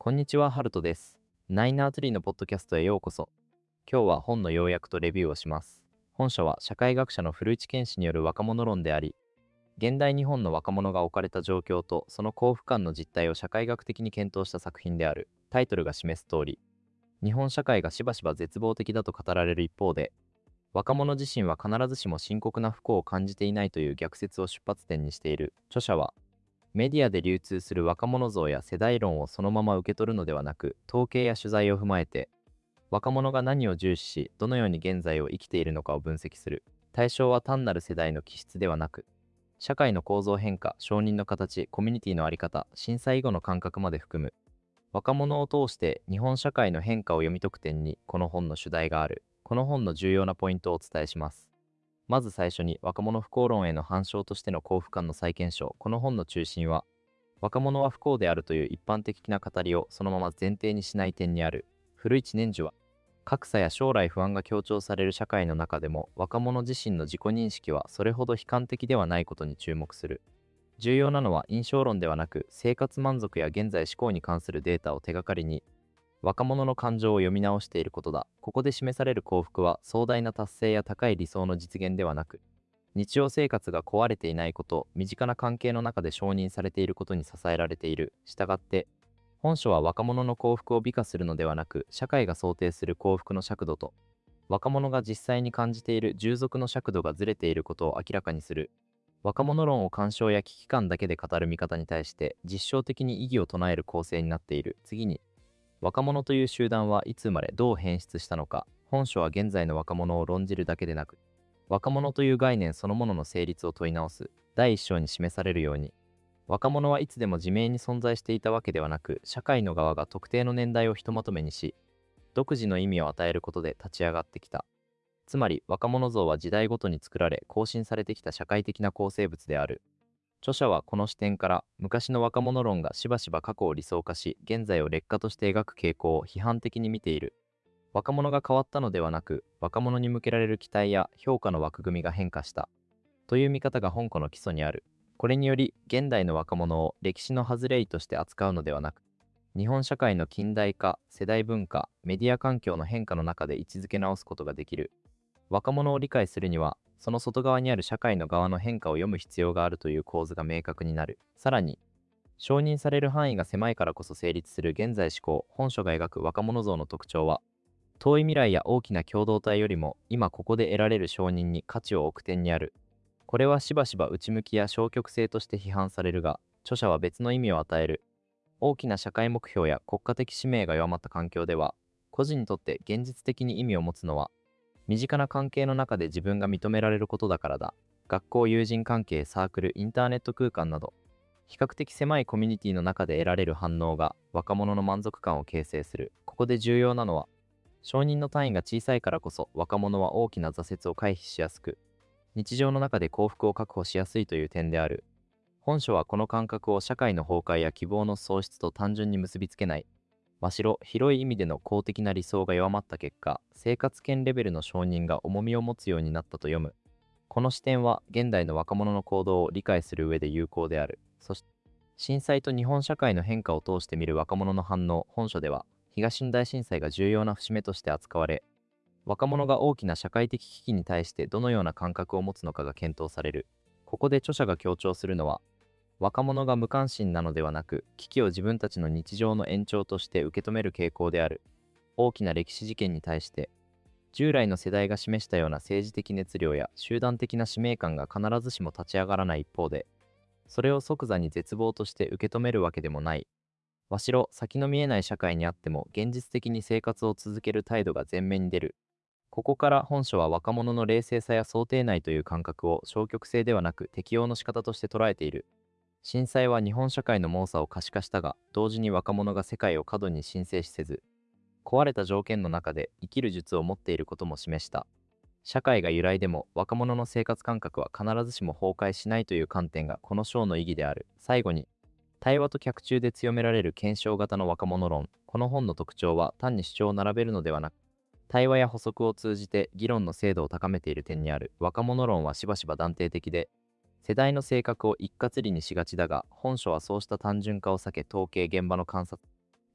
こんにちは、ハルトです。ナイナーツリーのポッドキャストへようこそ。今日は本の要約とレビューをします。本書は社会学者の古市健氏による若者論であり、現代日本の若者が置かれた状況とその幸福感の実態を社会学的に検討した作品である。タイトルが示す通り、日本社会がしばしば絶望的だと語られる一方で、若者自身は必ずしも深刻な不幸を感じていないという逆説を出発点にしている。著者は、メディアで流通する若者像や世代論をそのまま受け取るのではなく、統計や取材を踏まえて、若者が何を重視し、どのように現在を生きているのかを分析する。対象は単なる世代の気質ではなく、社会の構造変化、承認の形、コミュニティの在り方、震災後の感覚まで含む。若者を通して日本社会の変化を読み解く点に、この本の主題がある。この本の重要なポイントをお伝えします。まず最初に、若者不幸論への反証としての幸福感の再検証。この本の中心は、若者は不幸であるという一般的な語りをそのまま前提にしない点にある。古市年次は、格差や将来不安が強調される社会の中でも、若者自身の自己認識はそれほど悲観的ではないことに注目する。重要なのは印象論ではなく、生活満足や現在志向に関するデータを手がかりに、若者の感情を読み直していることだ。ここで示される幸福は壮大な達成や高い理想の実現ではなく、日常生活が壊れていないこと、身近な関係の中で承認されていることに支えられている。したがって、本書は若者の幸福を美化するのではなく、社会が想定する幸福の尺度と、若者が実際に感じている従属の尺度がずれていることを明らかにする。若者論を干渉や危機感だけで語る見方に対して、実証的に意義を唱える構成になっている。次に、若者という集団はいつ生まれどう変質したのか。本書は現在の若者を論じるだけでなく、若者という概念そのものの成立を問い直す。第一章に示されるように、若者はいつでも自明に存在していたわけではなく、社会の側が特定の年代をひとまとめにし、独自の意味を与えることで立ち上がってきた。つまり、若者像は時代ごとに作られ、更新されてきた社会的な構成物である。著者はこの視点から、昔の若者論がしばしば過去を理想化し、現在を劣化として描く傾向を批判的に見ている。若者が変わったのではなく、若者に向けられる期待や評価の枠組みが変化したという見方が本書の基礎にある。これにより、現代の若者を歴史の外れ位として扱うのではなく、日本社会の近代化、世代文化、メディア環境の変化の中で位置づけ直すことができる。若者を理解するには、その外側にある社会の側の変化を読む必要があるという構図が明確になる。さらに、承認される範囲が狭いからこそ成立する現在思考。本書が描く若者像の特徴は、遠い未来や大きな共同体よりも今ここで得られる承認に価値を置く点にある。これはしばしば内向きや消極性として批判されるが、著者は別の意味を与える。大きな社会目標や国家的使命が弱まった環境では、個人にとって現実的に意味を持つのは、身近な関係の中で自分が認められることだからだ。学校、友人関係、サークル、インターネット空間など、比較的狭いコミュニティの中で得られる反応が若者の満足感を形成する。ここで重要なのは、承認の単位が小さいからこそ若者は大きな挫折を回避しやすく、日常の中で幸福を確保しやすいという点である。本書はこの感覚を社会の崩壊や希望の喪失と単純に結びつけない。むしろ広い意味での公的な理想が弱まった結果、生活圏レベルの承認が重みを持つようになったと読む。この視点は現代の若者の行動を理解する上で有効である。そして、震災と日本社会の変化を通して見る若者の反応。本書では、東日本大震災が重要な節目として扱われ、若者が大きな社会的危機に対してどのような感覚を持つのかが検討される。ここで著者が強調するのは、若者が無関心なのではなく、危機を自分たちの日常の延長として受け止める傾向である。大きな歴史事件に対して、従来の世代が示したような政治的熱量や集団的な使命感が必ずしも立ち上がらない一方で、それを即座に絶望として受け止めるわけでもない。わしろ先の見えない社会にあっても現実的に生活を続ける態度が前面に出る。ここから本書は若者の冷静さや想定内という感覚を消極性ではなく適応の仕方として捉えている。震災は日本社会の猛者を可視化したが、同時に若者が世界を過度に申請しせず、壊れた条件の中で生きる術を持っていることも示した。社会が揺らいでも若者の生活感覚は必ずしも崩壊しないという観点がこの章の意義である。最後に、対話と脚注で強められる検証型の若者論。この本の特徴は単に主張を並べるのではなく、対話や補足を通じて議論の精度を高めている点にある。若者論はしばしば断定的で、世代の性格を一括りにしがちだが、本書はそうした単純化を避け統計、現場の観察、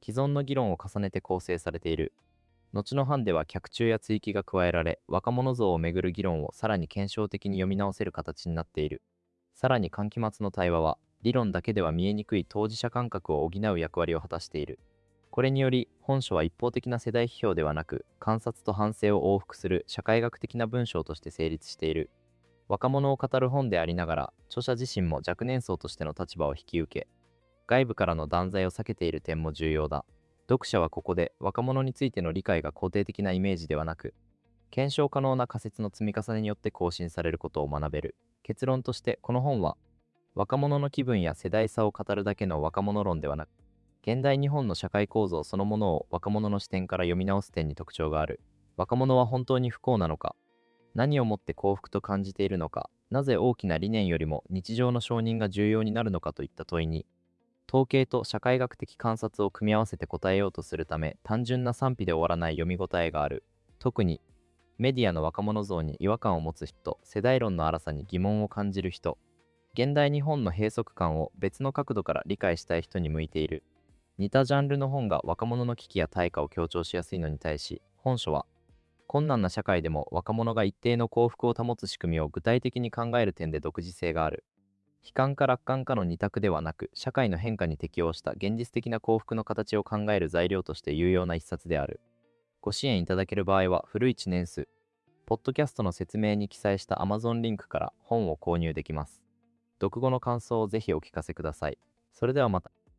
既存の議論を重ねて構成されている。後の版では脚注や追記が加えられ、若者像をめぐる議論をさらに検証的に読み直せる形になっている。さらに換期末の対話は、理論だけでは見えにくい当事者感覚を補う役割を果たしている。これにより、本書は一方的な世代批評ではなく、観察と反省を往復する社会学的な文章として成立している。若者を語る本でありながら、著者自身も若年層としての立場を引き受け、外部からの断罪を避けている点も重要だ。読者はここで若者についての理解が肯定的なイメージではなく、検証可能な仮説の積み重ねによって更新されることを学べる。結論として、この本は、若者の気分や世代差を語るだけの若者論ではなく、現代日本の社会構造そのものを若者の視点から読み直す点に特徴がある。若者は本当に不幸なのか、何をもって幸福と感じているのか、なぜ大きな理念よりも日常の承認が重要になるのかといった問いに、統計と社会学的観察を組み合わせて答えようとするため、単純な賛否で終わらない読み応えがある。特に、メディアの若者像に違和感を持つ人、世代論の荒さに疑問を感じる人、現代日本の閉塞感を別の角度から理解したい人に向いている。似たジャンルの本が若者の危機や対価を強調しやすいのに対し、本書は、困難な社会でも若者が一定の幸福を保つ仕組みを具体的に考える点で独自性がある。悲観か楽観かの二択ではなく、社会の変化に適応した現実的な幸福の形を考える材料として有用な一冊である。ご支援いただける場合は、古市年数、ポッドキャストの説明に記載した Amazon リンクから本を購入できます。読後の感想をぜひお聞かせください。それではまた。